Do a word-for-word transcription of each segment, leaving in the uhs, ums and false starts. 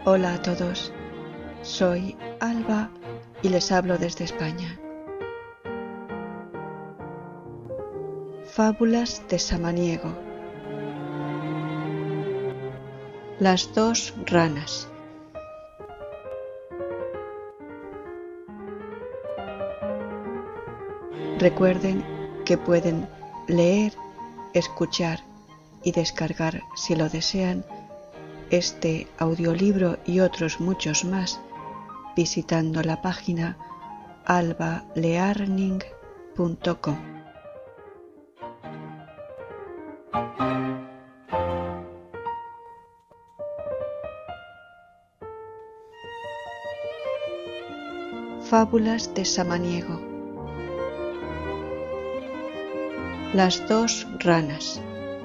Hola a todos, soy Alba y les hablo desde España. Fábulas de Samaniego. Las dos ranas. Recuerden que pueden leer, escuchar y descargar, si lo desean, este audiolibro y otros muchos más visitando la página alba learning punto com. Fábulas de Samaniego. Las dos ranas.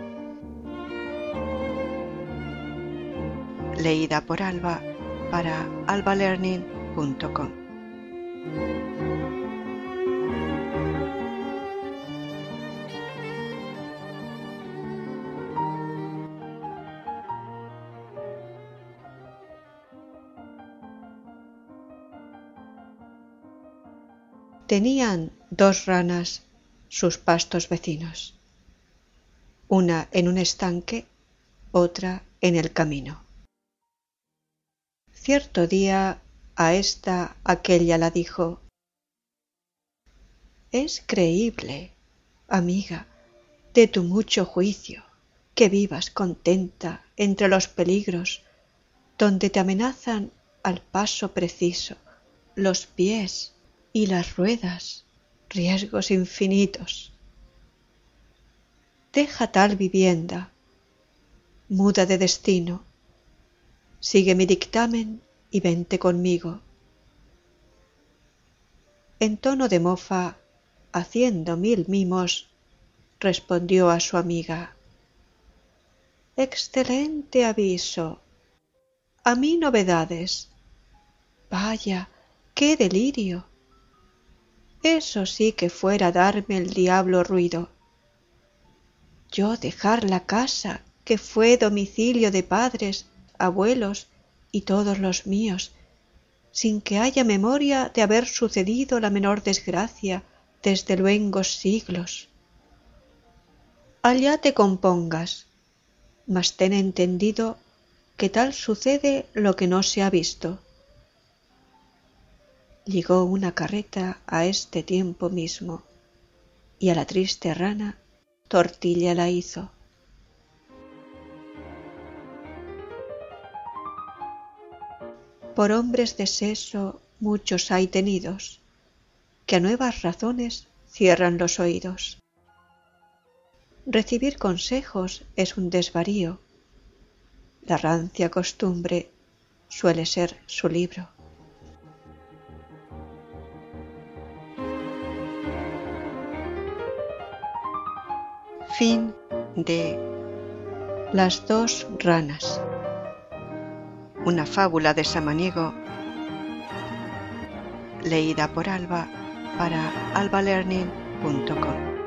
Leída por Alba para alba learning punto com. Tenían dos ranas sus pastos vecinos, una en un estanque, otra en el camino. Cierto día a esta aquella la dijo: «Es creíble, amiga, de tu mucho juicio, que vivas contenta entre los peligros, donde te amenazan al paso preciso los pies y las ruedas, riesgos infinitos. Deja tal vivienda, muda de destino, sigue mi dictamen y vente conmigo». En tono de mofa, haciendo mil mimos, respondió a su amiga: «Excelente aviso. A mí novedades. Vaya, qué delirio. Eso sí que fuera darme el diablo ruido. Yo dejar la casa que fue domicilio de padres, abuelos y todos los míos, sin que haya memoria de haber sucedido la menor desgracia desde luengos siglos. Allá te compongas, mas ten entendido que tal sucede lo que no se ha visto». Llegó una carreta a este tiempo mismo, y a la triste rana tortilla la hizo. Por hombres de seso muchos hay tenidos, que a nuevas razones cierran los oídos. Recibir consejos es un desvarío. La rancia costumbre suele ser su libro. Fin de Las dos ranas. Una fábula de Samaniego, leída por Alba para alba learning punto com.